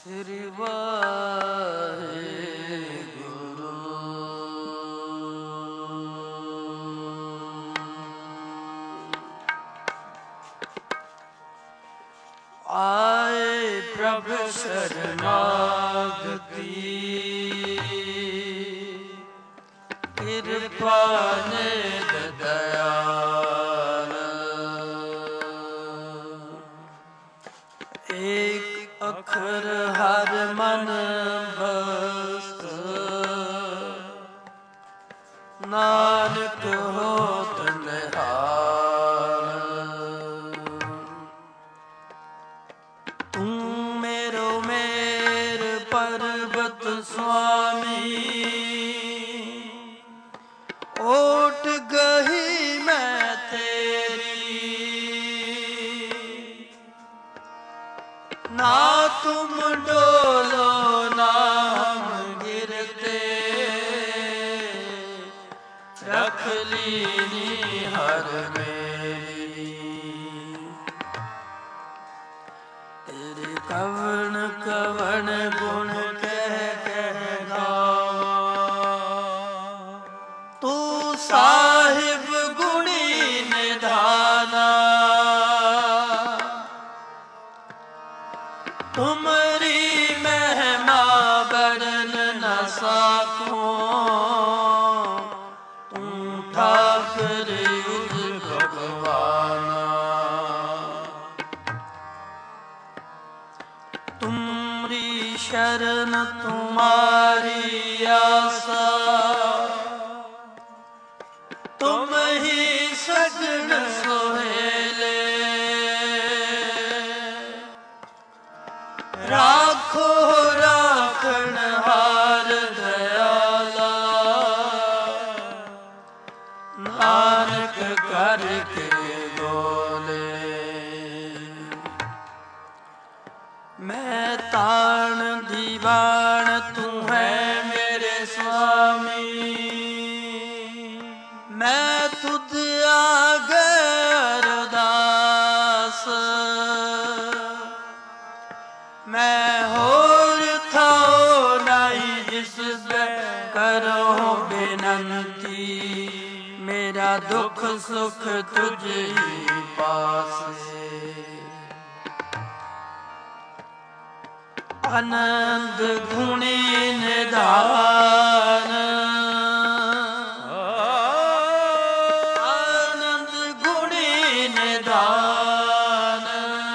श्री वाहेगुरु। आए प्रभु शरणागति, कृपा निध दयाल। एक अखर हर मन बस, नानक होत निहाल। तू मेरो मेर पर्वत स्वामी, ओट गही मैं तेरी। ना तुम डोलो ना हम गिरते, रख लीनी हर मेरी। तेरे कवन कवन गुण कह कह गावां, तू साहिब गुणी निधाना। तुमरी महिमा बरन न साकूं, तू ठाकुर युग भगवाना। तुमरी शरण तुम्हारी आसा, तुम ही सजन सोहेले। राखो राखण हार दयाला, नानक करके बोले। मैं ताण दीवान तू है मेरे स्वामी, मैं तुझ आगे अरदास। मैं होर थाओ नहीं जिस करो बेनंती, मेरा दुख सुख तुझ ही पास। आनंद गुणी निधान, आनंद गुणी निधान।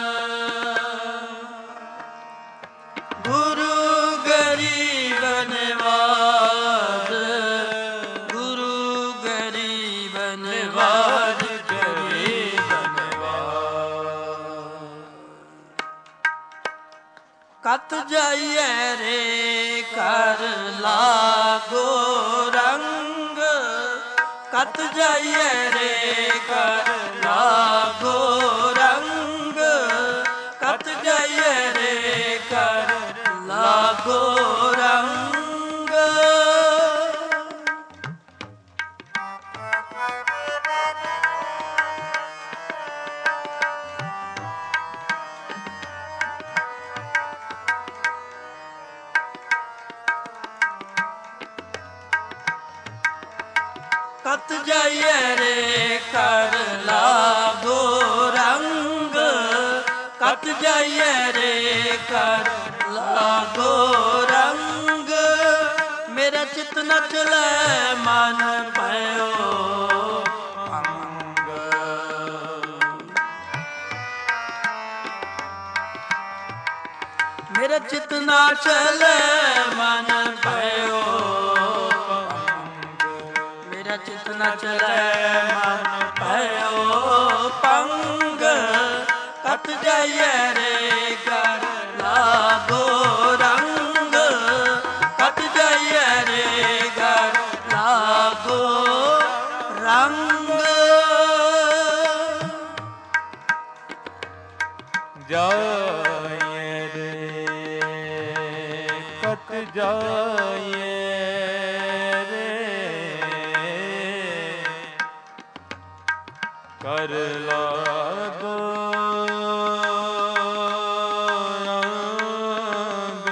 गुरु गरीब निवाज, गुरु गरीब निवाज, गरीब निवाज। कत जाइए रे कर लागो रंग, कत जाइए रे कर लागो रंग, कत जाइए रे कर लागो रंग। कत जाइए रे कर लागो रंग, कत जाइए रे कर लागो रंग। मेरा चित न चले मन पयो भंग, मेरा चित न चले मन पयो भंग। मेरा चित न चले मन पयो भंग। कत जाइए रे कर लागो रंग, कत जाइए रे कर लागो रंग। जाइए रे कत जाइए रे कर लागो रंग।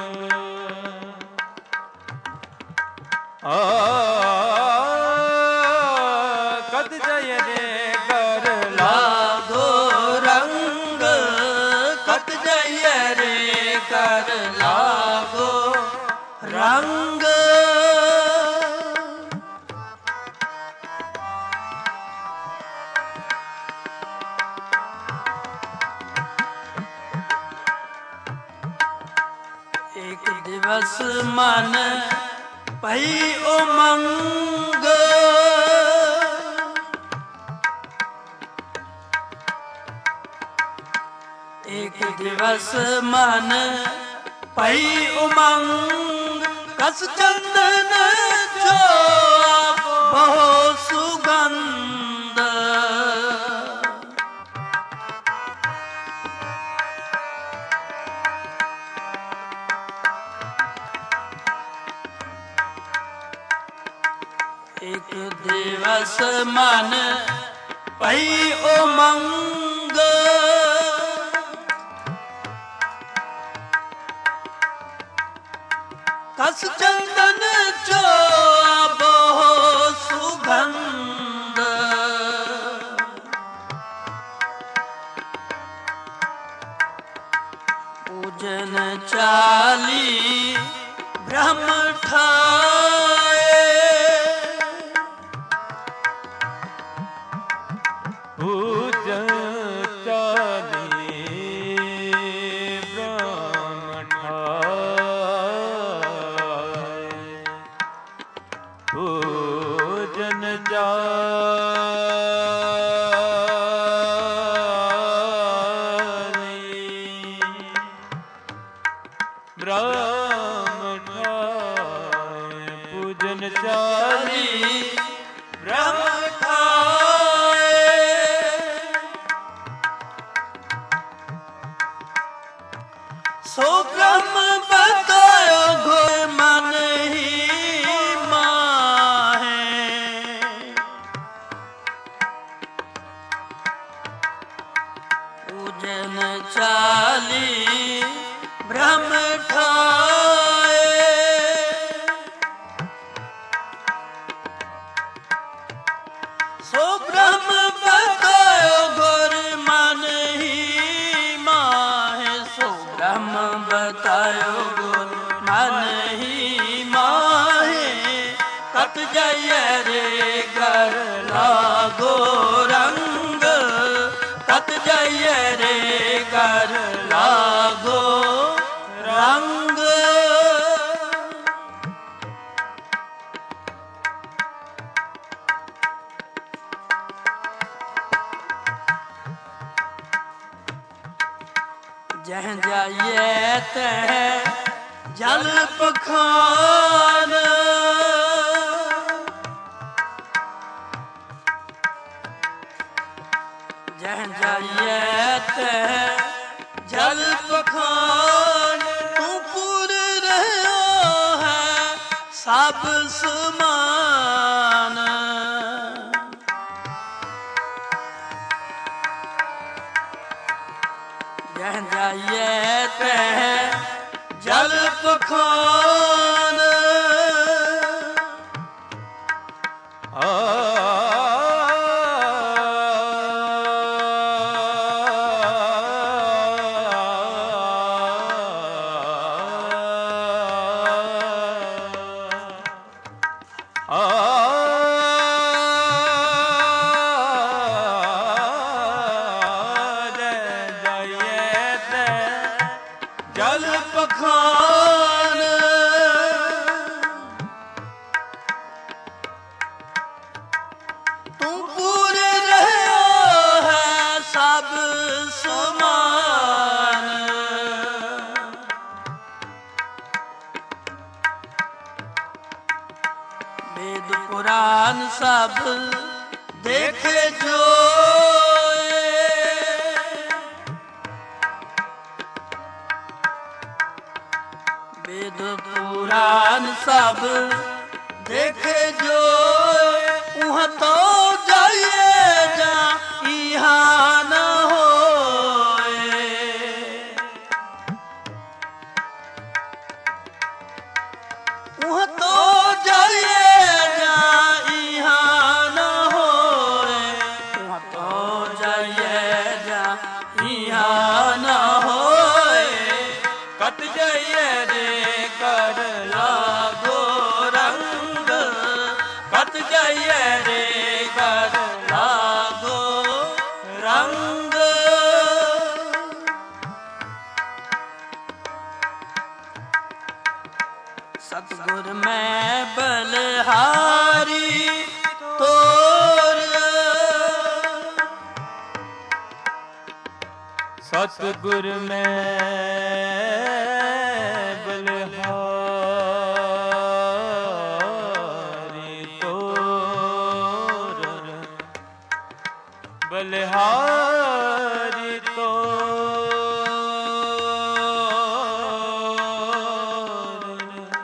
कर लागो रंग। एक दिवस मन पई उमंग, एक दिवस मन पई उमंग, कस चंदन जो बहु सुगंध। एक दिवस मन पई उमंग, कस चंदन जो बहु सुगंध। पूजन चाली ब्रह्म ठाए, पूजन चाली ब्रह्म ठाए, पूजन चाली ब्रह्म ठाए, पूजन चाली ब्रह्म ठाए। सो ब्रह्म बतायो घोर मन ही माहे, पूजन चाली ब्रह्म ठाए। सो ब्रह्म बतायो घोर मन ही माहे, सो ब्रह्म बतायो घोर मन ही माहे। कत जाइए रे घर लागो रंग, कत जाइए रे घर लागो रंग। जह जाइए तह जल पखान, जह जाइए तह जल पखान। तू पूर रहो है सब समान, जह जाइए तह जल पखान। जल पखान। तू पूरे रहो है सब समान, वेद पुराण सब देखे जो, वेद पुराण सब देखे जो। वहाँ तो जाइए जा यहाँ न होए, वहाँ तो जाइए जा यहाँ न होए, वहाँ तो जाइए जा यहाँ न होए। कत जाए ਕਰ ਲਾਗੋ ਰੰਗ। ਸਤਿਗੁਰ ਮੈਂ ਬਲਿਹਾਰੀ ਤੋਰ। ਸਤਿਗੁਰ ਮੈਂ ਬਲਿਹਾਰੀ ਤੋਰ। ਬਲਿਹਾਰੀ ਤੋਰ।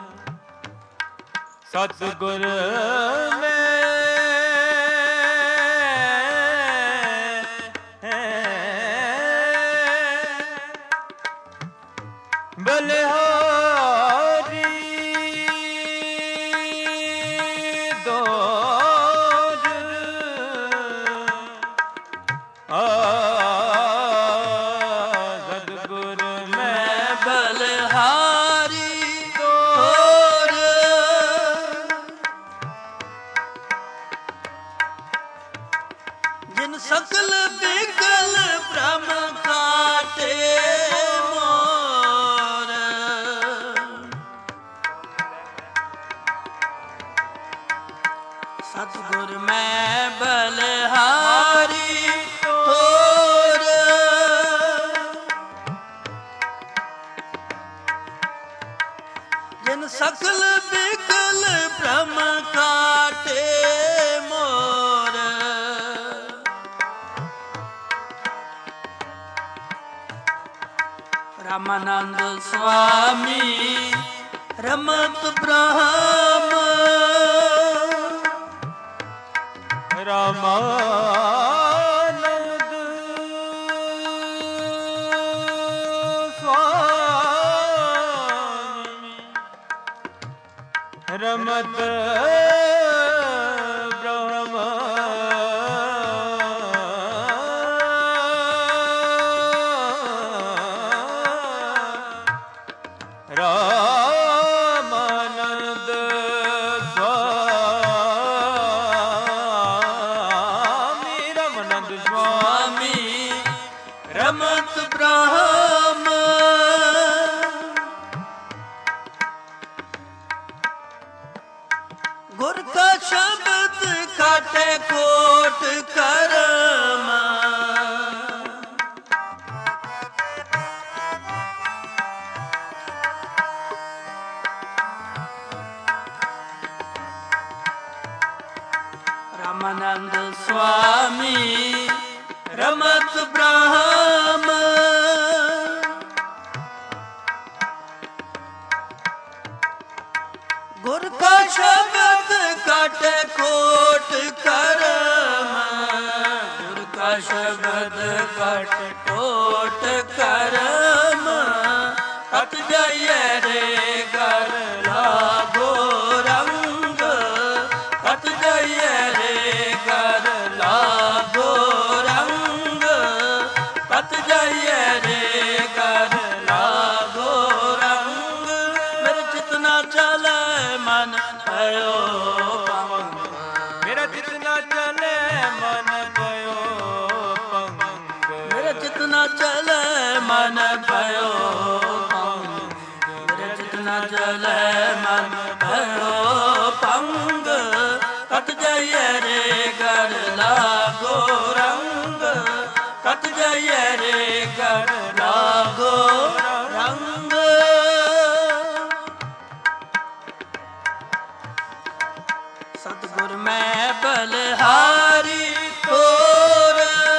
ਸਤਿਗੁਰ ਬਲਿਹਾਰੀ ਦੋਰ। ਸਤਿਗੁਰ ਮੈਂ ਬਲਿਹਾਰੀ ਤੋਰ। ਜਿਨ ਸਕਲ ਬਿਗਲ ਬ੍ਰਹਮ ਕਾਟੇ ਮੋਰ। ਸਤਿਗੁਰ ਮੈਂ ਬਲਿਹਾਰੀ ਤੋਰ। ਜਿਨ ਸਕਲ ਬਿਗਲ ਬ੍ਰਹਮ ਕਾਟੇ ਮੋਰ। ਰਾਮਾਨੰਦ ਸੁਆਮੀ ਰਮਤ ਬ੍ਰਹਮ। ਰਾਮਾਨੰਦ ਸੁਆਮੀ ਰਮਤ ਬ੍ਰਹਮ। ਰਾਮਾਨੰਦ ਸੁਆਮੀ ਰਾਮਾਨੰਦ ਸੁਆਮੀ ਰਮਤ ਬ੍ਰਹਮ। ਗੁਰ ਕਾ ਸ਼ਬਦ ਕਾਟੇ ਕੋਟ ਕਰਮ। ਰਾਮਾਨੰਦ ਸੁਆਮੀ ਰਮਤ ਬ੍ਰਹਮ। ਗੁਰ ਕਾ ਸ਼ਬਦ ਕਾਟੇ ਕੋਟ ਕਰਮ। ਗੁਰ ਕਾ ਸ਼ਬਦ ਕਾਟੇ ਕੋਟ ਕਰਮ। ਹਟ ਜਾਈਏ ਰੇ ਘਰ ਲਾਗੋ ਰੰਗ। ਹਟ ਜਾਈਏ ਰੇ ਘਰ ਲਾਗੋ ਰੰਗ। ਹਟ ਜਾਈਏ ਰੇ ਘਰ ਲਾਗੋ ਰੰਗ। ਮੇਰੇ ਚਿਤ ਨਾ ਚਲੇ ਮਨ ਭਇਓ ਭੰਗ। ਮੇਰਾ ਚਿਤ ਨਾ ਚਲੇ ਮਨ ਪਇਓ ਭੰਗ। ਮੇਰੇ ਚਿਤ ਨਾ ਚਲੇ ਮਨ ਭਇਓ ਭੰਗ। ਮੇਰੇ ਚਿਤ ਨਾ ਚਲੇ ਮਨ ਭਇਓ ਭੰਗ। ਕੱਟ ਜਾਈਏ ਰੇ ਘਰ ਲਾਗੋ ਰੰਗ। ਕੱਟ ਜਾਈਏ ਰੇ ਘਰ ਲਾਗੋ ਰੰਗ। ਸਤਿਗੁਰ ਮੈਂ ਬਲਿਹਾਰੀ ਤੋਰ।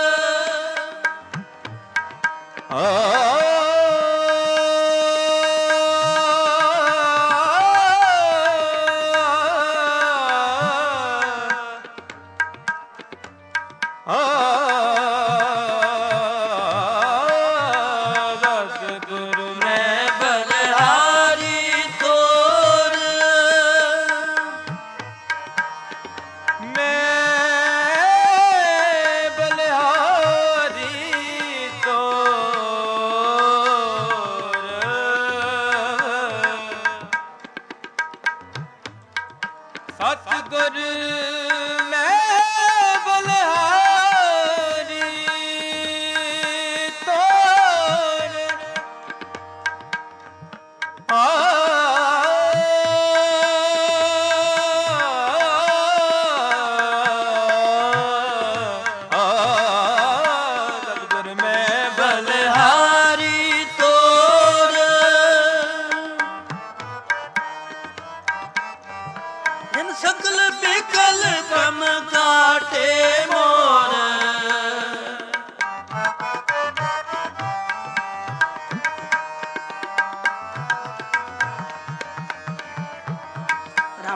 ਸਤਿਗੁਰ ਮੈਂ ਬਲਿਹਾਰੀ ਤੋਰ। ਮੈਂ ਬਲਿਹਾਰੀ ਤੋਰ।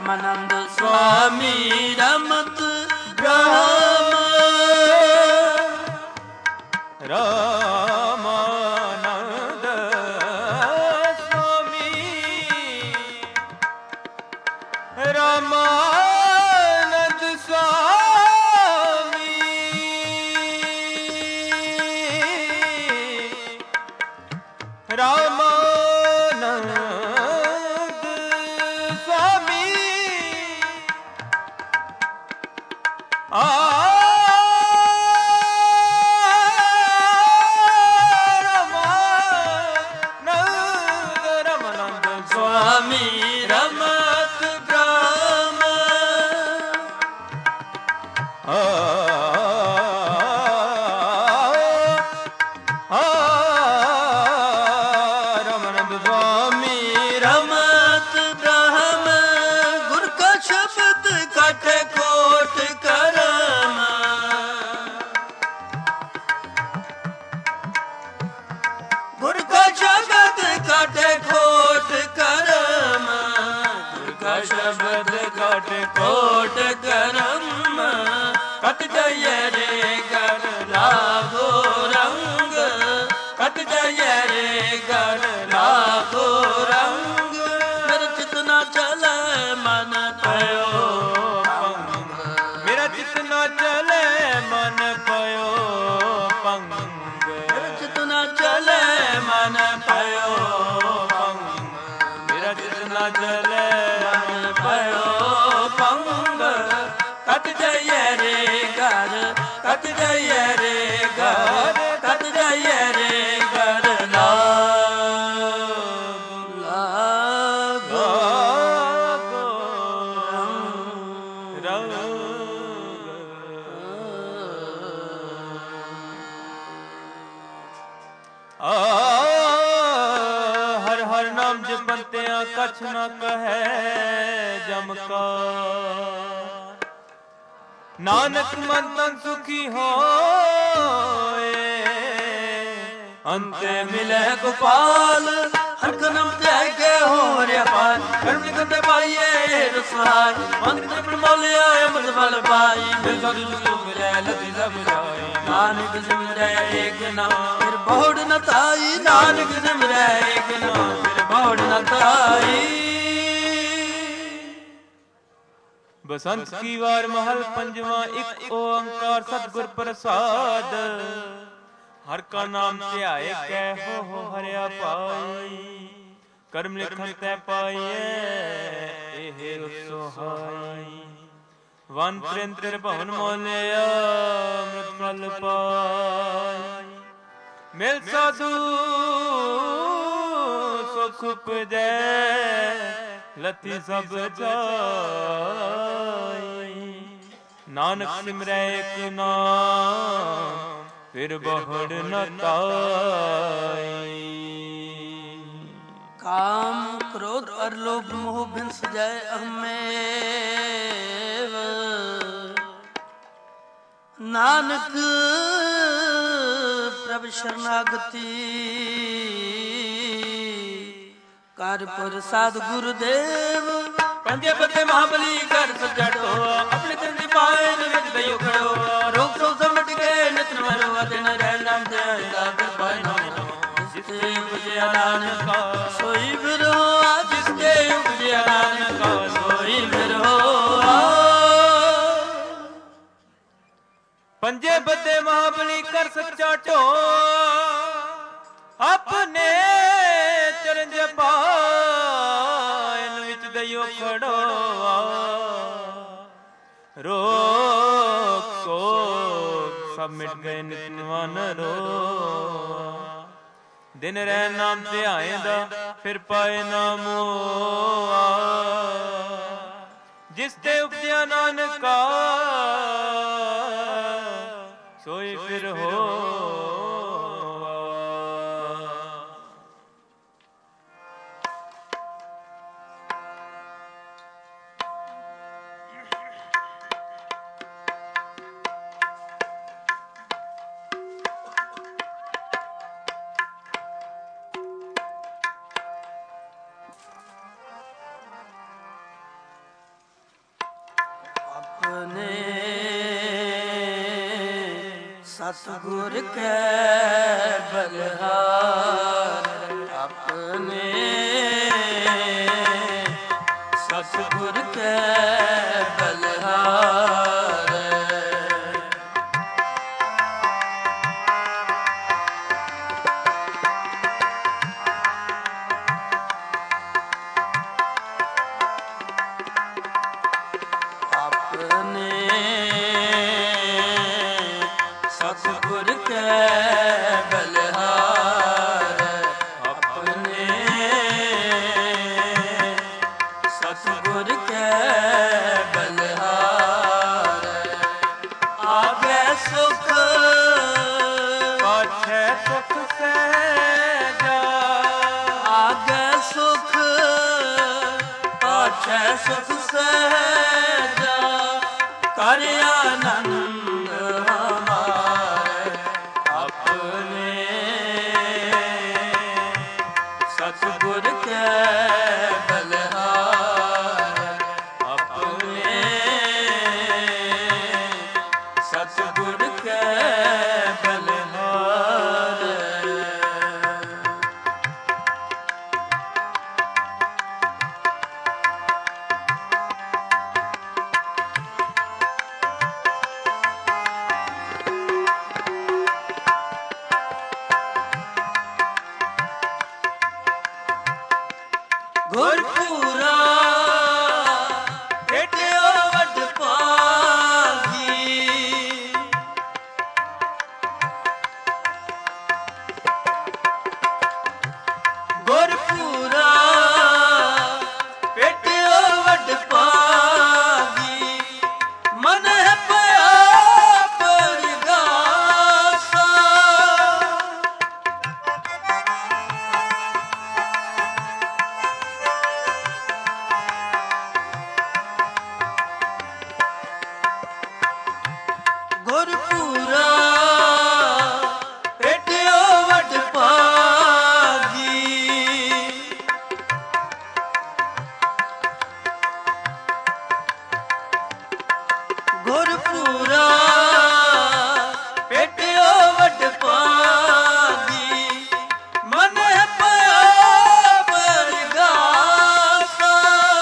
रामानंद स्वामी रमत ब्रह्म रामानंद स्वामी रामानंद स्वामी रामानंद स्वामी रामानंद स्वामी रमत ब्रह्म रामानंद स्वामी रमत ब्रह्म गुर का शब्द काटे कोट करम गुर का शब्द काटे कोट करम गुर का शब्द काटे कोट करम कट जय रे कर लागो रंग कट जय रे कर लागो रंग मेरे चित न चले मन पयो पंग मेरा चित न चले मन पयो पंग मेरे चित न चले मन पयो पंग मेरा चित न चले मन पयो पंग कट जय रे घर कट जय रे घर कट जय रे घर लागो हर हर नाम जपंत्या कछ न कहे जम का नानक मन तन सुखी होए अंत मिले गोपाल हर कदम त्यागे हो रे पार कर्म निकंदे पाइए रसवार मंदिर पर मोलिया अमृत फल पाई मिल साधु सुख मिले लती सब जाई नानक सिमरे एक नाम फिर बहुड़ न ताई नानक सिमरे एक नाम फिर बहुड़ न ताई बसंत की वार महल पंजवा एक ओंकार सतगुर प्रसाद हर का नाम ध्याए कह हो हरिया पाई कर्म लिखन तै पाइए एहे सुहाई वन त्रिंत्र भवन मोलिया अमृत फल पाई मिल साधु सुख उपजै लती सब जाई नानक सिमरै एक नाम फिर बहुड़ न ताई काम क्रोध और लोभ मोह भिंस जाए अहमेव नानक प्रभ शरणागति कारपुर साध गुरुदेव पंजे बते महाबली कर सजटो अपने चंद पाए निज दयो खड़ो रोग सो समट के नित मरो दिन रह नाम जाएगा कर पाए नाम जिसके उपजे नानक का सोई बिरो जिसके उपजे नानक का सोई बिरो पंजे बदे महाबली कर सच्चा टो अपने चरण जपायन विच दयो खड़ो रोक को सब मिट गए नितवन रो दिन रह नाम ते आएंदा फिर पाए नामो जिस ते उपजया नानका सोई फिर हो ਸਤਿਗੁਰ ਕੈ ਬਲਿਹਾਰ ਆਪਣੇ, ਸਤਿਗੁਰ ਕੈ ਬਲਿਹਾਰ। ਸਤਿਗੁਰ ਕੈ ਬਲਿਹਾਰ ਆਪਣੇ, ਸਤਿਗੁਰ ਕੈ ਬਲਿਹਾਰ। ਆਗੈ ਸੁਖ ਪਾਛੈ ਸੁਖ ਸਹਿਜਾ, ਆਗੈ ਸੁਖ ਪਾਛੈ ਸੁਖ ਸਹਿਜਾ। ਕਰ ਆਨੰਦ ਹਮਾਰੇ ਆਪਣੇ, ਸਤਿਗੁਰ ਕੈ ਬਲਿਹਾਰ ਆਪਣੇ, ਸਤਿਗੁਰ ਕੈ ਬਲਿਹਾਰ। ਗੁਰਪੂਰਾ ਭੇਟਿਓ ਵਡ ਭਾਗੀ, ਗੁਰਪੂਰਾ ਭੇਟਿਓ ਵਡ ਭਾਗੀ। ਮਨ ਹੈ ਪਿਆ ਪਰਗਾਸਾ, ਗੁਰਪੂਰਾ ਭੇਟਿਓ ਵਡ ਭਾਗੀ। ਗੁਰਪੂਰਾ ਭੇਟਿਓ ਵਡ ਭਾਗੀ। ਮਨ ਹੈ ਪਿਆ ਪਰਗਾਸਾ,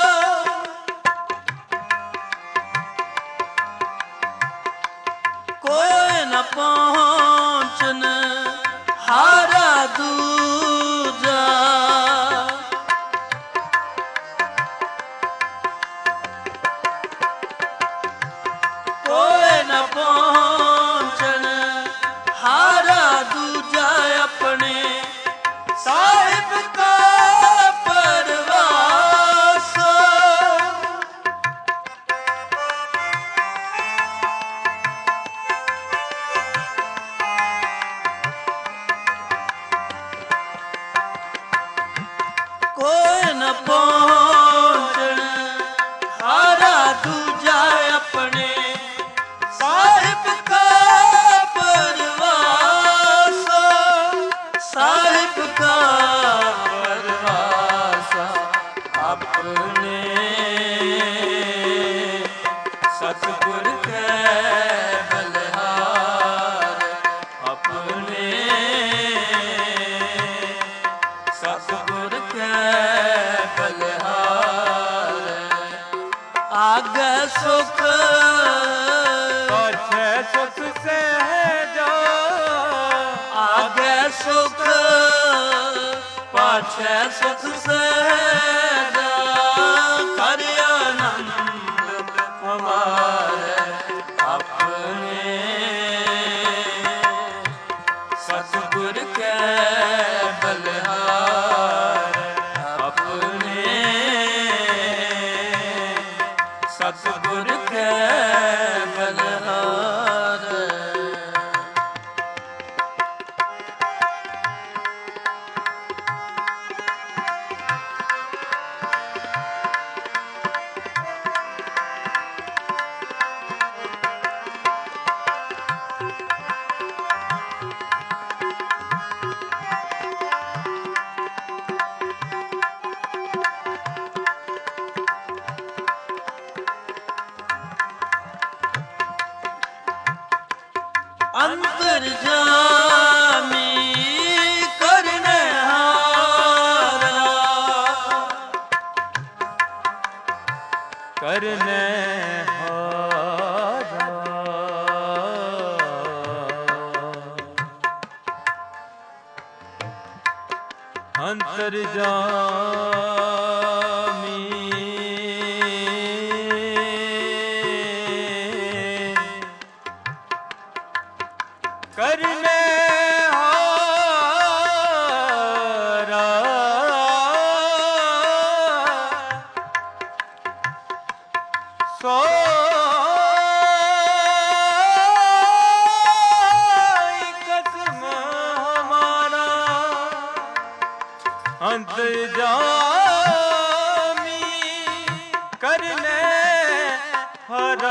ਕੋਈ ਨ ਪਹੁੰਚਨ ਹਾਰਾ ਦੂਜਾ। ਕੋਈ ਨ ਪਹੁੰਚਨ ਹਾਰਾ ਦੂਜਾ। ਆਪਣੇ ਸਾਹਿਬ ਕਾ ਪਰਵਾਸ, ਕੋਈ ਨ ਪਹੁੰਚਣ ਹਾਰਾ ਦੂਜਾ। ਆਪਣੇ ਸਾਹਿਬ ਕਾ ਪਰਵਾਸ, ਸਾਹਿਬ ਕਾ ਪਰਵਾਸ ਆਪਣੇ, ਸਤਿਗੁਰ ਕੈ ਬਲਿਹਾਰ ਆਪਣੇ, ਸਤਿਗੁਰ ਕੈ ਬਲਿਹਾਰ। ਆਗੈ ਸੁਖ ਪਾਛੈ ਸੁਖ ਸਹਿਜਾ, ਆਗੈ ਸੁਖ ਪਾਛੈ ਸੁਖ ਸਹਿਜਾ। ਕਰ ਆਨੰਦ ਹਮਾਰੇ ਆਪਣੇ, ਸਤਿਗੁਰ ਕੈ ਬਲਿਹਾਰ ਆਪਣੇ, ਸਤਿਗੁਰ ਕੈ ਬਲਿਹਾਰ। ਅੰਤਰਜਾਮੀ ਕਰਨੇ ਹਾਰਾ ਸੋਈ ਕਸਮ ਹਮਾਰਾ ਅੰਤਰਜਾਮੀ ਕਰਨੇ ਹਰਾ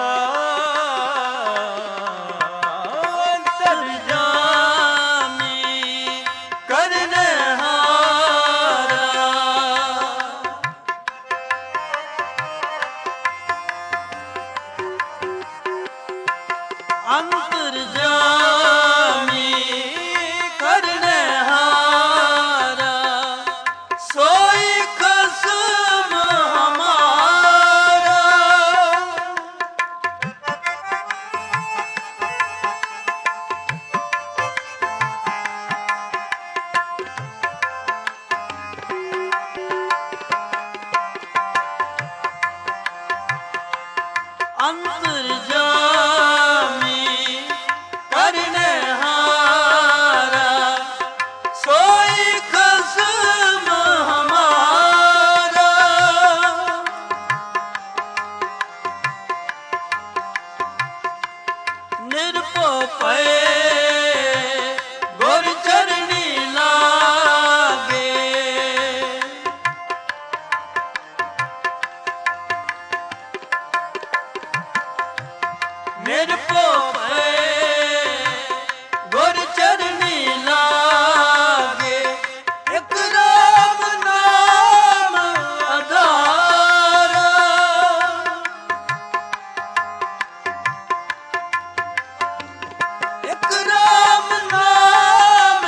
ਅੰਤਰਜਾਮੀ ਕਰਨੇ ਹਾਰਾ ਸੋਈ ਕਸਮ ਹਮਾਰਾ ਅੰਤਰਜਾਮੀ ਕਰਨੇ ਹਾਰਾ ਸੋਈ ਕਸਮ ਹਮਾਰਾ ਨਿਰਭਉ ਪਏ ਗੁਰ ਚਰਣੀ ਲਾਗੇ ਨਿਰਭਉ ਪਏ ਗੁਰ ਚਰਣੀ ਲਾਗੇ ਇਕ ਰਾਮ ਨਾਮ ਆਧਾਰਾ ਇਕ ਰਾਮ ਨਾਮ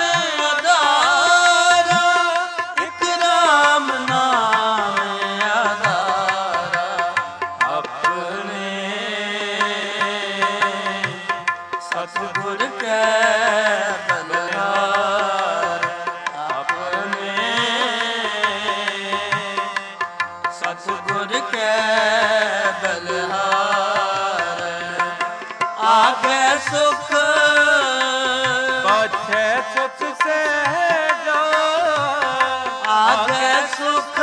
ਆਧਾਰਾ ਇਕ ਰਾਮ ਨਾਮ ਆਧਾਰਾ ਆਪਣੇ ਸਤਿਗੁਰ ਕੈ ਬਲਿਹਾਰ ਆਪਣੇ ਸਤਿਗੁਰ ਕੈ ਬਲਿਹਾਰ ਆਗੇ ਸੁਖ ਪਾਛੈ ਸੁਖ ਸਹਿਜਾ ਆਗੇ ਸੁਖ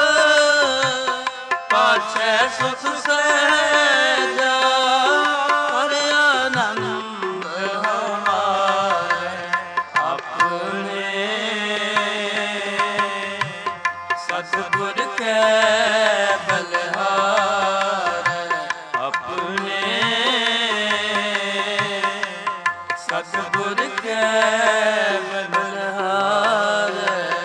ਪਾਛੈ ਸੁਖ ਸਹਿਜਾ ਹਰ ਆਨੰਦ ਹਮਾਰੇ ਆਪਣੇ ਸਤਿਗੁਰ ਕੈ ਬਲਿਹਾਰ ਆਪਣੇ ਸਤਿਗੁਰ ਕੈ ਬਲਿਹਾਰ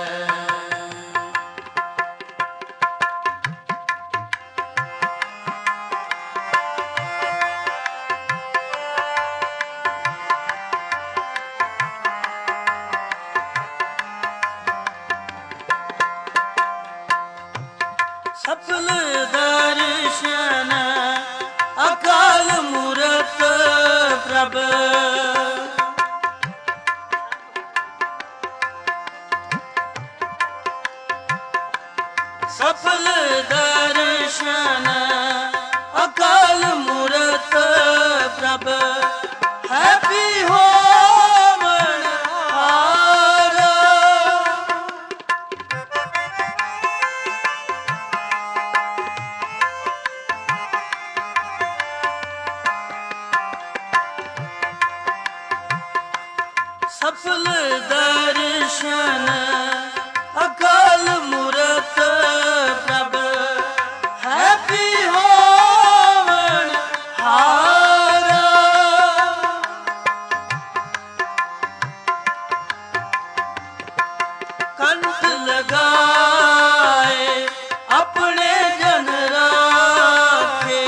ਸਫਲ ਦਰਸ਼ਨ ਅਕਾਲ ਮੂਰਤ ਪ੍ਰਭ ਸਫਲ ਦਰਸ਼ਨ ਅਕਾਲ ਮੂਰਤ ਪ੍ਰਭ ਹੈਪੀ ਹੋਵਨ ਹਾਰਾ ਸਫਲ ਦਰਸ਼ਨ ਅਕਾਲ ਮੂਰਤ ਪ੍ਰਭ ਹੈਪੀ ਹੋਵਨ ਹਾਰਾ ਕੰਠ ਲਗਾਏ ਆਪਣੇ ਜਨ ਰਾਖੇ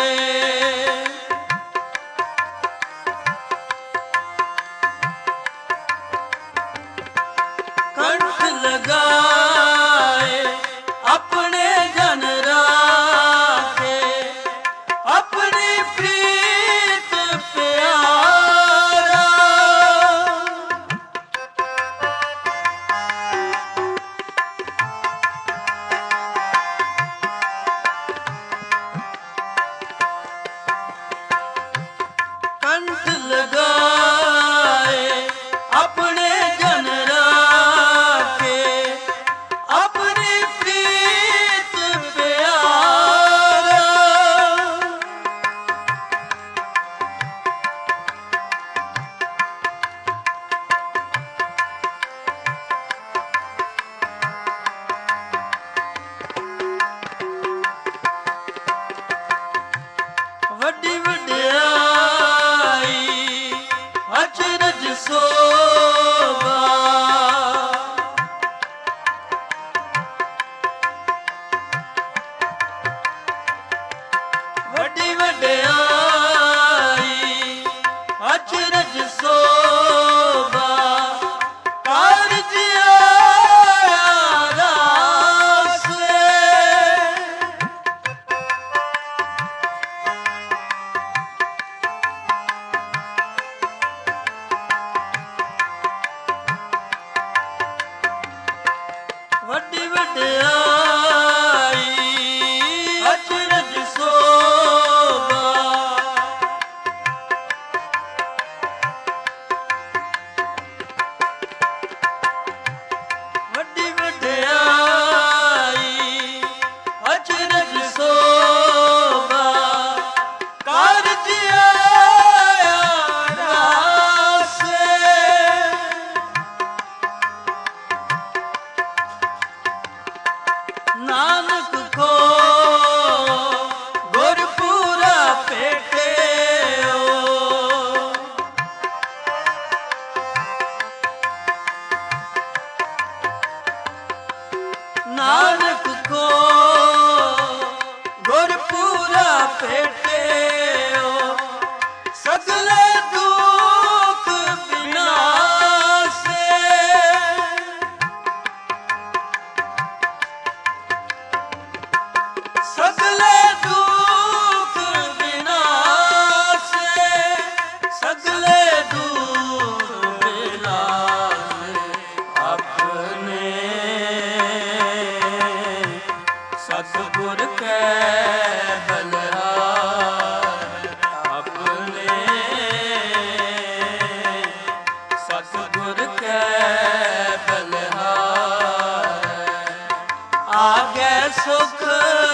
ਕੰਠ ਲਗਾਏ ਆਪਣੇ ਜਨ ਰਾਖੇ ਆਪਣੀ ਪ੍ਰੀਤ ਪਿਆਰਾ ਬਲਿਹਾਰ ਆਪਣੇ ਸਤਿਗੁਰ ਕੈ ਬਲਿਹਾਰ ਆਗੇ ਸੁਖ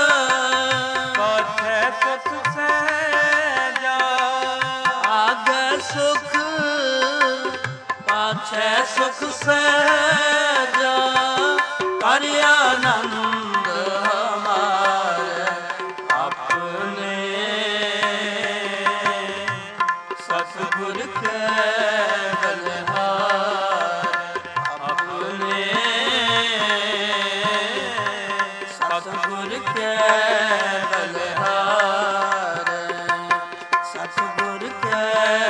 ਪਾਛੈ ਸੁਖ ਸਹਿਜਾ ਆਗੇ ਸੁਖ ਪਾਛੈ ਸੁਖ ਸਹਿਜਾ ਕਰ ਆਨੰਦ ਹਮਾਰੇ ਆਪਣੇ ਸਤਿਗੁਰ ਕੈ ਬਲਿਹਾਰ ਆਪਣੇ ਸਤਿਗੁਰ ਕੈ ਬਲਿਹਾਰ ਸਤਿਗੁਰ ਕੈ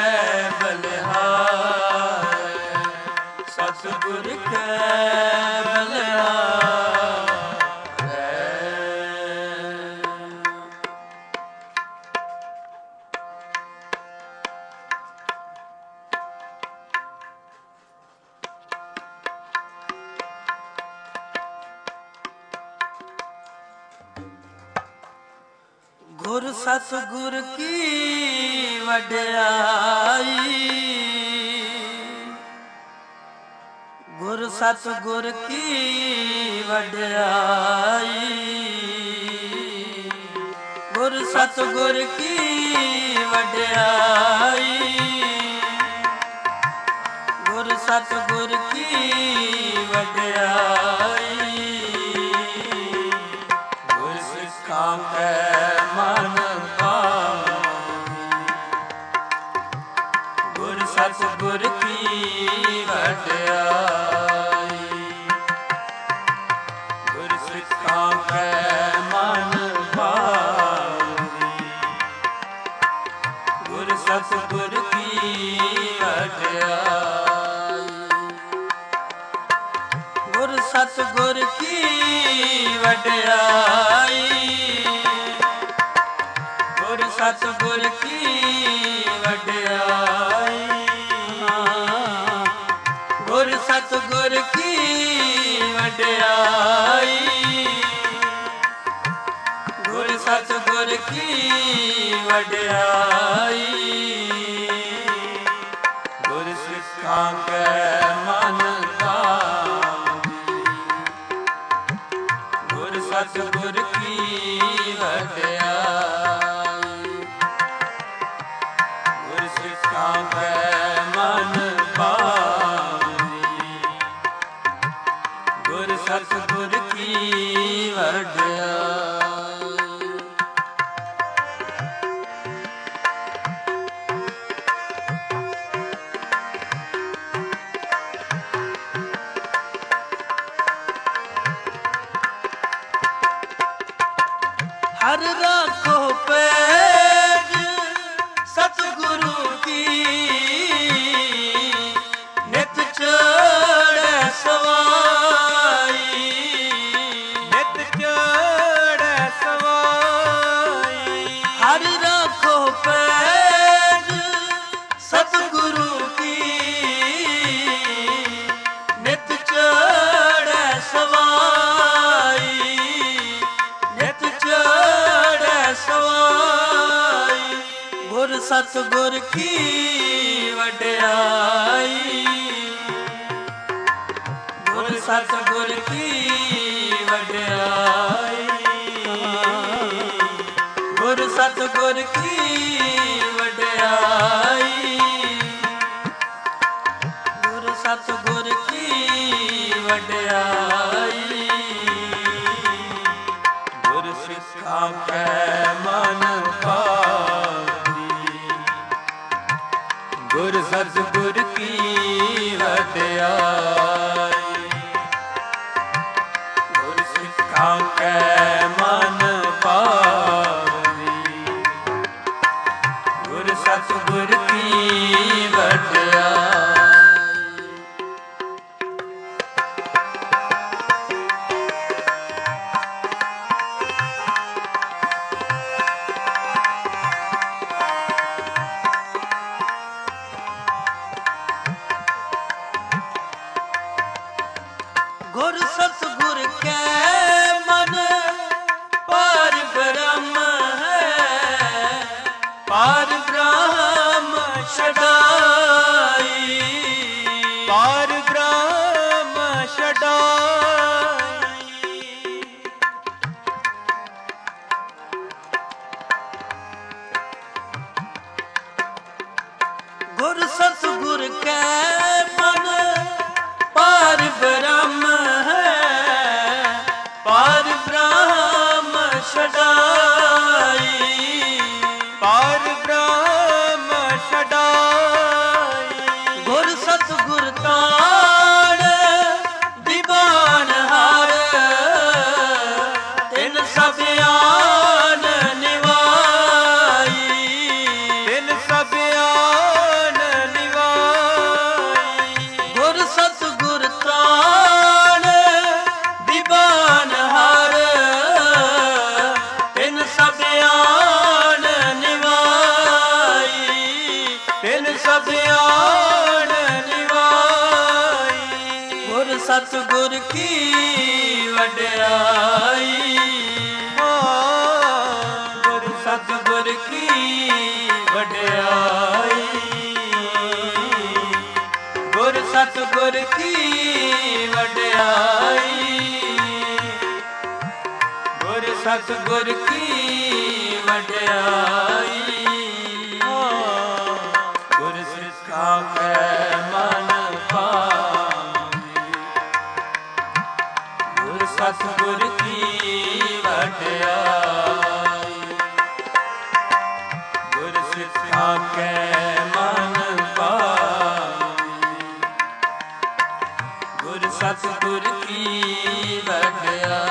ਬਲਿਹਾਰ ਸਤਿਗੁਰ ਕੈ ਬਲਿਹਾਰ ਗੁਰ ਸਤਿਗੁਰ ਕੀ ਵਡਿਆਈ ਗੁਰ ਸਤਿਗੁਰ ਕੀ ਵਡਿਆਈ ਗੁਰ ਸਤਿਗੁਰ ਕੀ ਵਡਿਆਈ ਗੁਰ ਸਤਿਗੁਰ ਕੀ ਵਡਿਆਈ ਗੁਰ ਸਿੱਖਾਂ ਕੈ ਮਨ ਭਾਵੀ ਗੁਰ ਸਤਿਗੁਰ ਕੀ ਵਡਿਆਈ ਗੁਰ ਸਿੱਖਾਂ ਕੈ ਮਨ ਭਾਵੀ ਗੁਰ ਸਤਿਗੁਰ ਕੀ ਵਡਿਆਈ ਗੁਰ ਸਤਿਗੁਰ ਕੀ ਵਡਿਆਈ ਗੁਰ ਸਤਿਗੁਰ ਕੀ ਵਡਿਆਈ ਗੁਰ ਸਤਿਗੁਰ ਕੀ ਵਡਿਆਈ ਗੁਰ ਸਤਿਗੁਰ ਕੀ ਵਡਿਆਈ ਗੁਰ ਸਿੱਖਾਂ ਕੈ ਮਨ ਭਾਵੀ ਗੁਰ ਸਤਿਗੁਰ ਕੀ ਵਡਿਆਈ ਗੁਰ ਸਿੱਖਾਂ ਕੈ ਮਨ ਭਾਵੀ ਗੁਰ ਸਤਿਗੁਰ ਕੀ ਵਡਿਆਈ ਹਰ ਰਾਖੋ ਪੈਜ ਸਤਿਗੁਰੂ ਕੀ ਨਿਤ ਚੜ੍ਹੈ ਸਵਾਈ ਨਿਤ ਚੜ੍ਹੈ ਸਵਾਈ ਹਰ ਰਾਖੋ ਪੈਜ ਸਤਿਗੁਰੂ ਕੀ ਨਿਤ ਚੜ੍ਹੈ ਸਵਾਈ ਨਿਤ ਚੜ੍ਹੈ ਸਵਾਈ ਗੁਰ ਸਤਿਗੁਰ ਕੀ ਵਡਿਆਈ ਗੁਰ ਸਤਿਗੁਰ ਕੀ ਵਡਿਆਈ ਗੁਰ ਸਤਿਗੁਰ ਕੀ ਵਡਿਆਈ ਗੁਰ ਸਤਿਗੁਰ ਕੀ ਵਡਿਆਈ ਗੁਰ ਸਿੱਖਾਂ ਕੈ ਮਨ ਭਾਵੀ ਗੁਰ ਸਤਿਗੁਰ ਕੀ ਵਡਿਆਈ ਗੁਰ ਸਿੱਖਾਂ ਕੈ ਮਨ ਭਾਵੀ ਗੁਰ ਸਤਿਗੁਰ ਕੀ ਵਡਿਆਈ ਗੁਰ ਸਤਿਗੁਰ ਕੈ ਮਨ ਪਾਰ ਬਰ ਛਡਾਈ, ਪਾਰ ਬ੍ਰਹਮ ਛਡਾਈ। ਗੁਰ ਸਤਿਗੁਰ ਕੈ ਮਨ ਪਾਰ ਬ੍ਰਹਮ ਹੈ, ਪਾਰ ਬ੍ਰਹਮ ਛਡਾਈ, ਪਾਰ ਬ੍ਰਹਮ ਛਡਾਈ। ਗੁਰ ਸਤਿਗੁਰ ਤਾਣ ਦੀਵਾਨ ਹਾਰ, ਤਿਨ ਸਭ ਆਨ ਨਿਵਾਈ, ਤਿਨ ਸਭ ਆਨ ਨਿਵਾਈ। ਗੁਰ ਸਤਿਗੁਰ ਤਾਣ ਦੀਵਾਨ ਹਾਰ, ਤਿਨ ਸਭ ਆਨ ਨਿਵਾਈ, ਤਿਨ ਸਭ ਆਨ ਨਿਵਾਈ। ਗੁਰ ਸਤਿਗੁਰ ਕੀ ਵਡਿਆਈ, ਗੁਰ ਸਤਿਗੁਰ ਕੀ ਵਡਿਆਈ, ਗੁਰ ਸਤਿਗੁਰ ਕੀ ਵਡਿਆਈ, ਗੁਰ ਸਤਿਗੁਰ ਕੀ ਵਡਿਆਈ। ਗੁਰ ਸਿੱਖਾ ਕੈ ਮਨ ਭਾਵੇ, ਗੁਰ ਸਤਿਗੁਰ ਕੀ ਵਡਿਆਈ, ਗੁਰ ਸਿੱਖਾ ਕੈ ਮਨ ਭਾਵੇ, ਗੁਰ ਸਤਿਗੁਰ ਕੀ ਵਡਿਆਈ।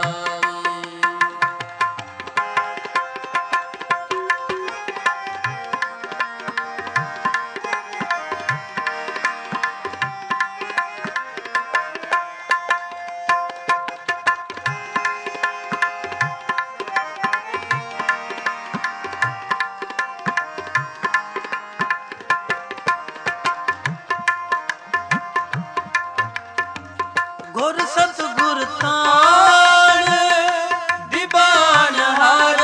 ਗੁਰ ਸਤਿਗੁਰ ਤਾਣ ਦੀਵਾਨ ਹਾਰ,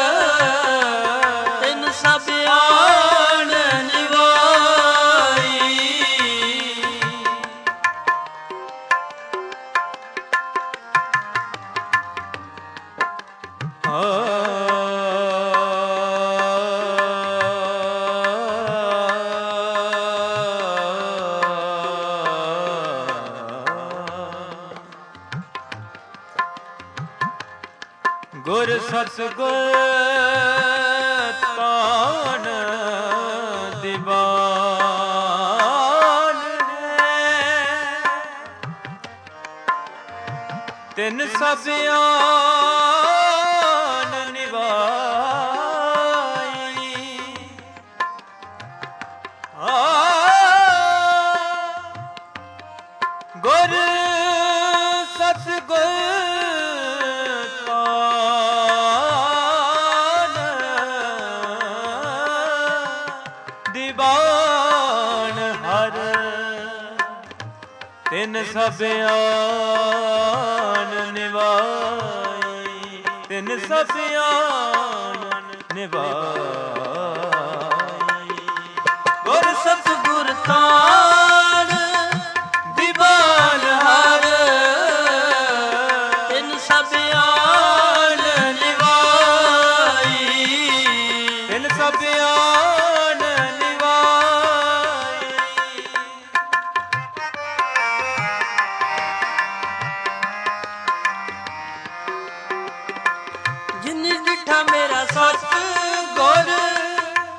ਤਿਨ ਸਭ ਆਨ ਨਿਵਾਈ, ਗੁਰ ਸਤਿਗੁਰ ਤਾਣ ਦੀਵਾਨ ਹੈ, ਤਿਨ ਸਭ ਆਨ ਨਿਵਾਈ। ਗੁਰ ਸਤਿਗੁਰ ਤਾਣ ਦੀਵਾਨ ਹਰ, ਤਿਨ ਸਭ ਆਨ ਨਿਵਾਈ, ਤਿਨ ਸਭ ਆਨ ਨਿਵਾਈ। ਗੁਰ ਸਤਿਗੁਰ ਤਾਣ ਦੀਵਾਨ ਹਾਰ, ਤਿਨ ਸਭ ਆਨ ਨਿਵਾਈ, ਤਿਨ ਸਭ ਆਨ ਨਿਵਾਈ। ਜਿਨ ਡਿਠਾ ਮੇਰਾ ਸਤਿਗੁਰ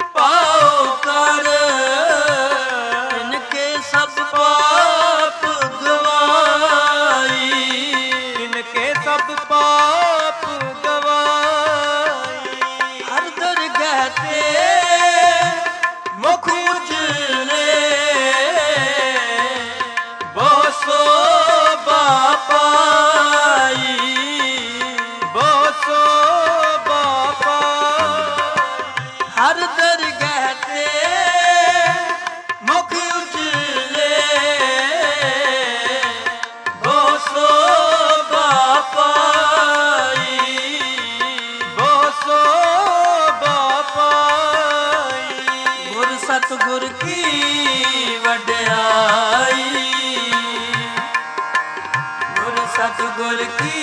ਸਤਿਗੁਰ ਕੀ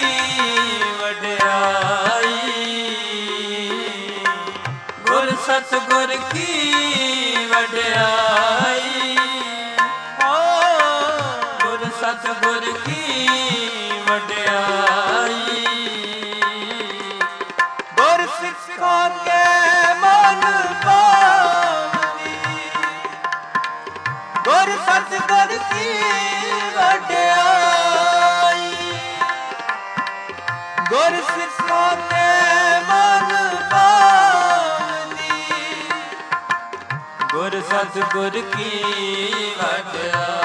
ਵਡਿਆਈ, ਗੁਰ ਸਤਿਗੁਰ ਕੀ ਵਡਿਆਈ, ਗੁਰ ਸਤਿਗੁਰ ਕੀ ਵਡਿਆਈ। ਗੁਰ ਸਿੱਖਾਂ ਕੇ ਮਨ ਭਾਵਦੀ, ਗੁਰ ਸਤਿਗੁਰ ਕੀ ਵਡਿਆਈ, ਗੁਰ ਸਿੱਖਾਂ ਕੇ ਮਨ ਭਾਵਦੀ, ਗੁਰ ਸਤਿਗੁਰ ਕੀ ਵਡਿਆਈ।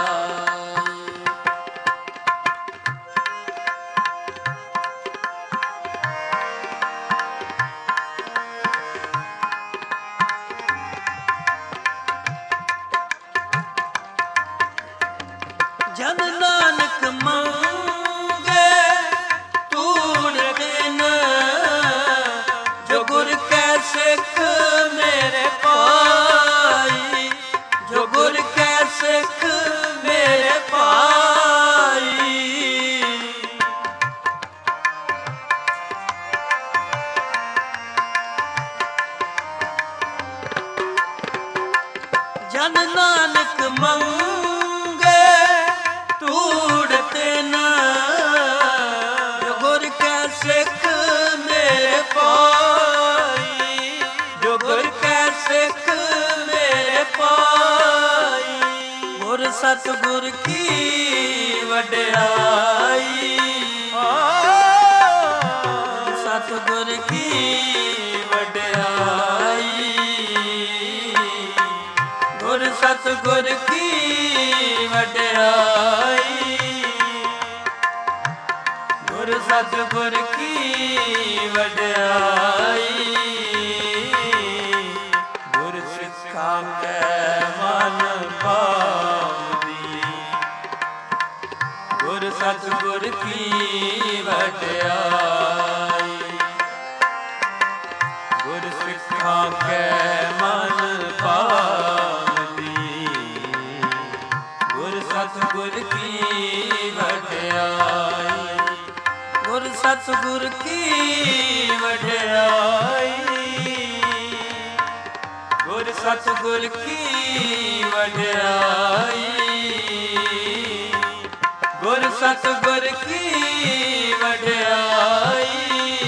ਜਨ ਨਾਨਕ ਮੰਗੇ ਤੂੜ ਦਿਨ, ਜੋ ਗੁਰ ਕੈ ਸਿੱਖ ਮੇਰੇ ਭਾਈ, ਜੋ ਗੁਰ ਕੈ ਸਿੱਖ ਮੇਰੇ ਭਾਈ। ਜਨ ਨਾਨਕ ਮੰਗੇ ਤੂੜ ਤਿਨ, ਜੋ ਗੁਰ ਕੈ ਸਿੱਖ ਮੇਰੇ ਭਾਈ, ਜੋ ਗੁਰ ਕੈ ਸਿੱਖ ਮੇਰੇ ਭਾਈ। ਗੁਰ ਸਤਿਗੁਰ ਕੀ ਵਡਿਆਈ, ਸਤਿਗੁਰ ਕੀ ਵਡਿਆਈ, ਗੁਰ ਸਤਿਗੁਰ ਕੀ ਵਡਿਆਈ, ਗੁਰ ਸਤਿਗੁਰ ਕੀ ਵਡਿਆਈ। ਗੁਰ ਸਿੱਖਾਂ ਕੈ ਮਨ ਭਾਵਦੀ, ਗੁਰ ਸਤਿਗੁਰ ਕੀ ਵਡਿਆਈ, ਗੁਰ ਸਿੱਖਾਂ ਕੈ ਮਨ ਭਾਵਦੀ, ਗੁਰ ਸਤਿਗੁਰ ਕੀ ਵਡਿਆਈ, ਗੁਰ ਸਤਿਗੁਰ ਕੀ ਵਡਿਆਈ, ਗੁਰ ਸਤਿਗੁਰ ਕੀ ਵਡਿਆਈ, ਗੁਰ ਸਤਿਗੁਰ ਕੀ ਵਡਿਆਈ,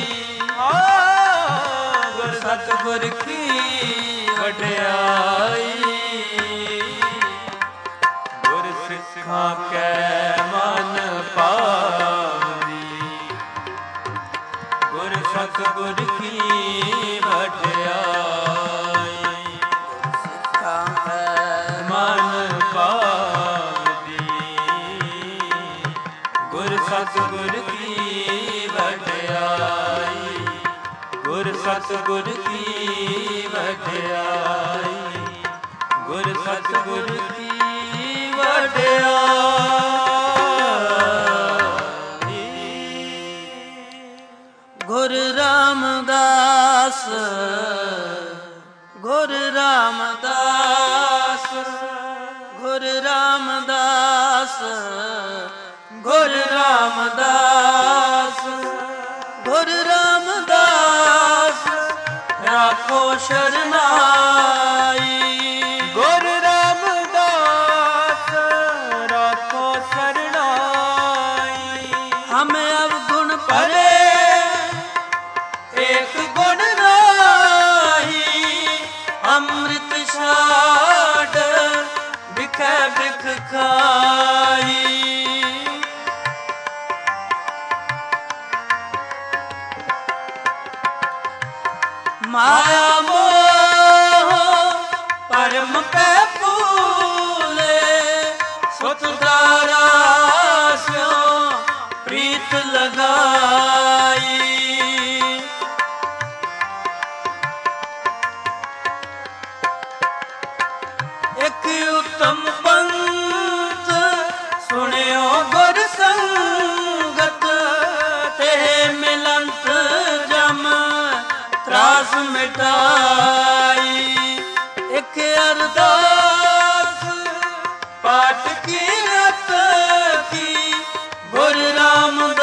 ਗੁਰ ਸਤਿਗੁਰ ਕੀ ਵਡਿਆਈ। ਗੁਰ ਸਿੱਖਾਂ ਕੈ ਮਨ ਭਾਵਦੀ, ਗੁਰ ਸਤਿਗੁਰ ਕੀ ਵਡਿਆਈ, ਸਿੱਖਾਂ ਕੈ ਮਨ ਭਾਵਦੀ, ਗੁਰ ਸਤਿਗੁਰ ਕੀ ਵਡਿਆਈ, ਗੁਰ ਸਤਿਗੁਰ ਕੀ ਵਡਿਆਈ, ਗੁਰ ਸਤਿਗੁਰ ਕੀ ਵਡਿਆਈ। ਗੁਰ ਰਾਮਦਾਸ, ਗੁਰ ਰਾਮਦਾਸ, ਗੁਰ ਰਾਮਦਾਸ, ਗੁਰ ਰਾਮਦਾਸ, ਗੁਰ ਰਾਮਦਾਸ ਰਾਖੋ ਸ਼ਰਨਾਈ, ਗੁਰ ਰਾਮਦਾਸ ਰਾਖੋ ਸਰਨਾਈ। ਹਮ ਅਵਗੁਣ ਭਰੇ ਏਕ ਗੁਣ ਰਾਹੀ, ਅੰਮ੍ਰਿਤ ਛਾੜ ਬਿਖੈ ਬਿਖ ਖਾਈ। ਮਾਇਆ ਮੋਹ ਪਰਮ ਪੈ ਭੂਲੇ, ਸੁਤ ਦਾਰਾ ਸਿਉ ਪ੍ਰੀਤ ਲਗਾਈ। ਇੱਕ ਉਤਮ ਪੰਥ ਸੁਣਿਓ ਗੁਰ ਸੰਗਤ, ਤੇ ਮਿਲੰਤ ਜਮ ਤਰਾਸ ਮਿਟਾਈ। ਇੱਕ ਅਰਦਾਸ ਪਾਠ ਕੀ ਰਤ ਕੀ, ਗੁਰ ਰਾਮਦਾਸ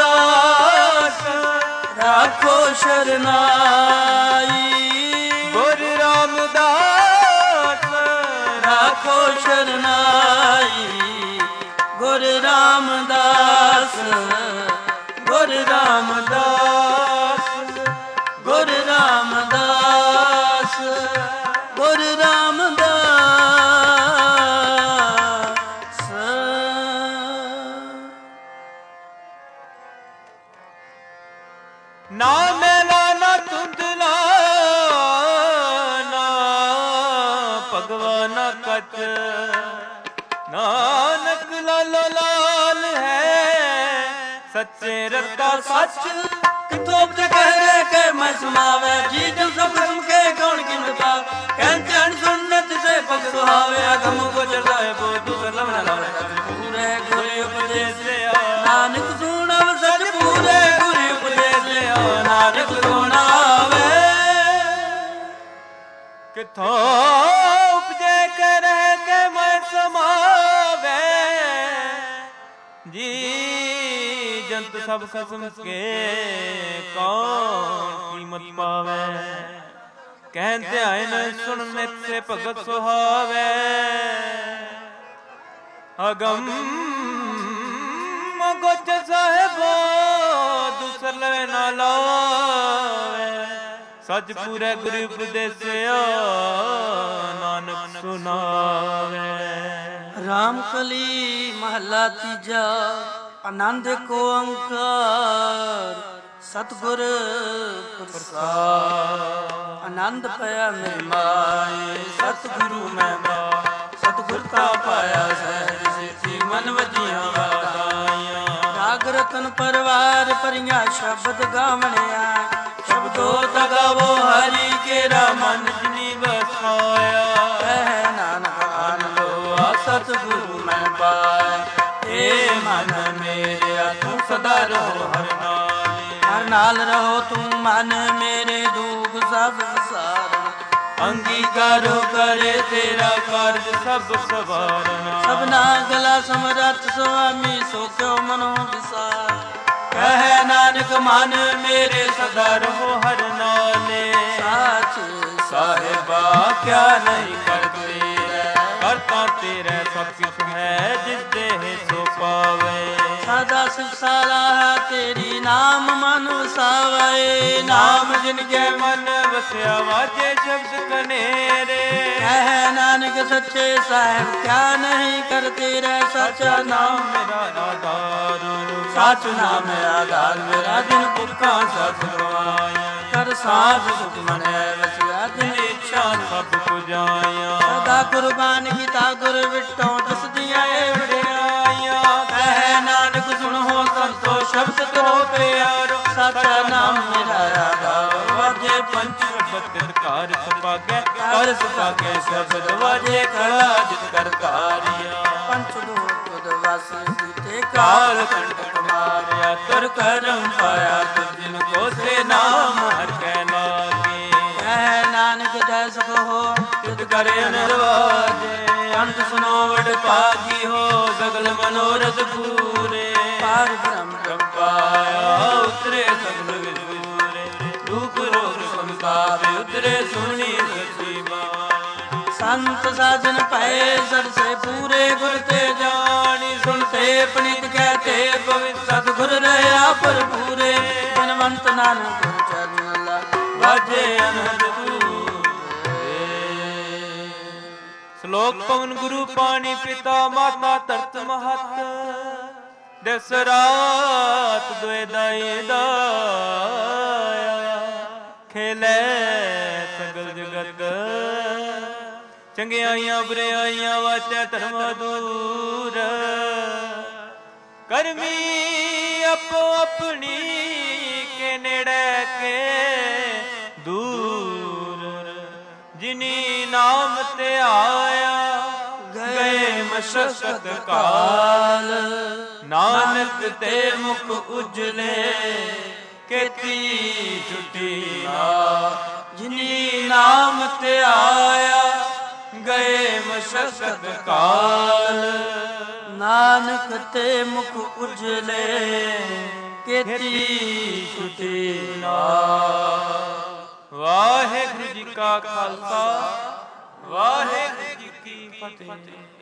ਸ਼ਰਨਾਈ। ਗੁਰ ਰਾਮਦਾਸ ਰਾਖੋ ਸ਼ਰਨਾਈ। ਗੁਰ ਰਾਮਦਾਸ ਗੁਰ ਰਾਮਦਾਸ ਗੁਰ ਰਾਮਦਾਸ ਗੁਰ ਰਾਮਦਾਸ। ਨਾ ਮੈਲਾ ਨਾ ਧੁੰਦਲਾ ਨਾ ਭਗਵਾਨਾ ਕਚ, ਨਾਨਕ ਲਾਲੋ ਲਾਲ ਹੈ ਸੱਚੇ ਰਤਾ ਸੱਚ। ਕਿਥੋਂ ਤੇ ਕਹਿ ਕੇ ਮੈਂ ਸੁਣਾਵੇ ਜੀ ਜਮ ਸਭ ਕਿਸਮ ਕੇ ਕੌਣ ਕਿਮਤ ਪਾਵੇ। ਕਹਿੰਦੇ ਅਣ ਸੁਣਤ ਸੇ ਭਗ ਸੁਹਾਵੇ ਅਗਮ ਗੁਜਰ ਸਾਹਿਬੋ ਦੂਸਰ ਲਵਣ ਲਾਵੇ। ਪੂਰੇ ਗੁਰ ਉਪਦੇਸ਼ ਨਾਨਕ ਸੁਣਾਵੇ ਸਚ ਪੂਰੇ ਗੁਰ ਉਪਦੇਸ਼ ਨਾਨਕ ਸੁਣਾਵੇ। ਕਿਥੋਂ ਉਪਜੇ ਕੇ ਰਹਿ ਕੇ ਮੈਂ ਸਮਾਵੇ ਜੀ ਜੰਤ ਸਭ ਖਸਮ ਕੇ ਕੌਣ ਕੀਮਤ ਪਾਵੇ। ਕਹਿੰਦੇ ਆਏ ਨ ਸੁਣ ਨਿਤ ਸੇ ਭਗਤ ਸੁਹਾਵੇ ਅਗਮ ਗੁਜ ਸਾਹਿਬੋ ਦੂਸਰ ਲਵੇ ਨਾ ਲਾਵੇ। ਸਚ ਪੂਰੇ ਗੁਰੂ ਉਪਦੇਸਿਆ ਨਾਨਕ ਸੁਨਾਵੇ। ਰਾਮ ਕਲੀ ਮਹਲਾ ਤੀਜਾ। ਆਨੰਦ ਕੋ ਓੰਕਾਰ ਸਤਿਗੁਰ ਪ੍ਰਸਾਦ। ਆਨੰਦ ਪਿਆ ਮੇਰੇ ਮਾਏ ਸਤਿਗੁਰੂ ਮੈਂ ਬਾ। ਸਤਿਗੁਰ ਤਾ ਪਾਇਆ ਸਹਿਜ ਸਿੱਧੀ ਮਨ ਵਜੀਆਂ ਵਾਦਾਈਆਂ। ਰਾਗ ਰਤਨ ਪਰਵਾਰ ਭਰੀਆਂ ਸ਼ਬਦ ਗਾਵਣਿਆ। ਸ਼ਬਦੋ ਤਗਾਵੋ ਹਰੀ ਕੇਰਾ ਮਨ ਜਿਨੀ ਵਸਾਇਆ। ਕਹਿ ਨਾਨਕ ਆਨੰਦੋ ਆ ਸਤਿਗੁਰੂ ਮੈਂ ਪਾਇਆ। ਏ ਮਨ ਮੇਰਿਆ ਤੂੰ ਸਦਾ ਰਹੋ ਹਰ ਨਾਲ। ਹਰ ਨਾਲ ਰਹੋ ਤੂੰ ਮਨ ਮੇਰੇ ਦੁਖ ਸਭ ਵਿਸਾਰ। ਅੰਗੀਕਾਰੋ ਕਰੇ ਤੇਰਾ ਕਾਰਜ ਸਭ ਸਵਾਰਨਾ। ਸਭਨਾ ਗਲਾ ਸਮਰੱਥ ਸੁਆਮੀ ਸੋ ਕਿਉ ਮਨੋ ਵਿਸਾਰ। ਕਹਿ ਨਾਨਕ ਮਨ ਮੇਰੇ ਸਦਾ ਰਹੋ ਹਰ ਨਾਲੇ। ਸਾਚ ਸਾਹਿਬਾ ਕਿਆ ਨਹੀਂ ਕਰਦੇ ਕਰਤਾ ਤੇਰੇ ਸਭ ਕਿਛ ਹੈ ਜਿਸ ਦੇਹ ਸੋ ਪਾਵੇ। ਸਦਾ ਸਿਫਸਾਲਾ ਹੈ ਤੇਰੀ ਨਾਮ ਮਨ ਵਸਾਵੇ। ਨਾਮ ਜਿਨ ਕੇ ਮਨ ਵਸਿਆ ਵਾਜੇ ਸ਼ਬਦ ਕਨੇਰੇ। ਕਹਿ ਨਾਨਕ ਸੱਚੇ ਸਾਹਿਬ ਕਿਆ ਨਹੀਂ ਕਰਤੇ ਰਹਿ। ਸੱਚਾ ਨਾਮ ਮੇਰਾ ਆਧਾਰ ਸੱਚ ਨਾਮ ਆਧਾਰ ਮੇਰਾ। ਦਿਨ ਭੁੱਖਾਂ ਸਭ ਗਵਾਇਆ ਕਰ ਸਾਧ ਸੁਖ ਮਨੈ ਵਸਿਆ। ਦਿਨ ਇੱਛਾ ਸਭ ਪੁਜਾਇਆ। ਸਦਾ ਕੁਰਬਾਨ ਕੀਤਾ ਗੁਰ ਵਿਟੋ ਦਸਦੀਆਂ ਏ ਵਡਿਆਈਆਂ। ਕਹਿ ਨਾਨਕ ਸੁਣੋ ਸੰਤੋ ਸ਼ਬਦ ਕਰੋ ਪਿਆਰੋ। ਸੱਚਾ ਨਾਮ ਮੇਰਾ ਆਧਾਰ ਵਾਜੇ ਪੰਚ ਸ਼ਬਦ ਕਾਰ ਸੁਭਾਗੈ। ਕਾਰ ਸੁਭਾਗੈ ਸ਼ਬਦ ਵਾਜੇ ਕਲਾ ਜਿਤ ਕਰ ਕਾਰਿਆ। ਪੰਚ ਦੋਖ ਵਾਸੀ ਸੀਤੇ ਕਾਲ ਕੰਟਕ ਮਾਰਿਆ। ਤੁਰ ਕਰਮ ਪਾਇਆ ਤੁਰ ਜਿਨ ਕੋ ਸੇ ਨਾਮ ਹਰ ਕੈ ਲਾਗੇ। ਕਹਿ ਨਾਨਕ ਜੈ ਸੁਖ ਹੋ ਤਿਤ ਕਰੇ ਅਨਰਵਾਜੇ। ਅੰਤ ਸੁਨੋ ਵਡ ਭਾਗੀ ਹੋ ਸਗਲ ਮਨੋਰਥ ਪੂਰੇ। ਪਾਰ ਬ੍ਰਹਮ ਪਾਇਆ ਉਤਰੇ ਸਗਲ ਵਿਦੂਰੇ। ਦੁਖ ਰੋਗ ਸੰਤਾਪੇ ਉਤਰੇ ਸੁਣੀ ਸਚੀ ਬਾਣੀ। ਸੰਤ ਸਾਜਨ ਪਏ ਸਰਸੇ ਪੂਰੇ ਗੁਰ ਤੇ ਜਾਣੀ। ਸੁਣਤੇ ਪਣਿਤ ਕਹਤੇ ਪਵਿੱਤ ਸਤਿਗੁਰ ਰਹਾ ਭਰਪੂਰੇ। ਬਿਨਵੰਤ ਨਾਨਕ ਗੁਰ ਚਰਨ ਲਾ ਵਾਜੇ ਅਨਹਦ ਸ਼ਲੋਕ ਪਵਨ ਗੁਰੂ ਪਾਣੀ ਪਿਤਾ ਮਾਤਾ ਧਰਤ ਮਹਤ। ਦਿਸ ਰਾਤ ਦੁਇ ਦਾਈ ਦਾਇਆ। ਖੇਲੇ ਸਗਲ ਜਗਤ ਚੰਗਿਆਈਆਂ ਬੁਰਿਆਈਆਂ ਵਾਚੈ ਧਰਮ ਦੂਰ। ਕਰਮੀ ਆਪੋ ਆਪਣੀ ਕੇ ਨੇੜੇ ਕੇ ਦੂਰ। ਜਿਨੀ ਨਾਮ ਤੇ ਆਇਆ ਗਏ ਮਸ਼ਕਤ ਕਾਲ। ਨਾਨਕ ਤੇ ਮੁਖ ਉਜਲੇ ਕੀਤੀ ਛੁਟੀ ਨਾ। ਜਿਨੀ ਨਾਮ ਤੇ ਆਇਆ ਗਏ ਮਸ਼ਕਤ ਕਾਲ। ਨਾਨਕ ਤੇ ਮੁਖ ਉਜਲੇ ਕੀਤੀ ਛੁਟੀ ਨਾਮ। ਵਾਹਿਗੁਰੂ ਜੀ ਕਾ ਖਾਲਸਾ ਵਾਹਿਗੁਰੂ ਜੀ ਕੀ ਫਤਿਹ।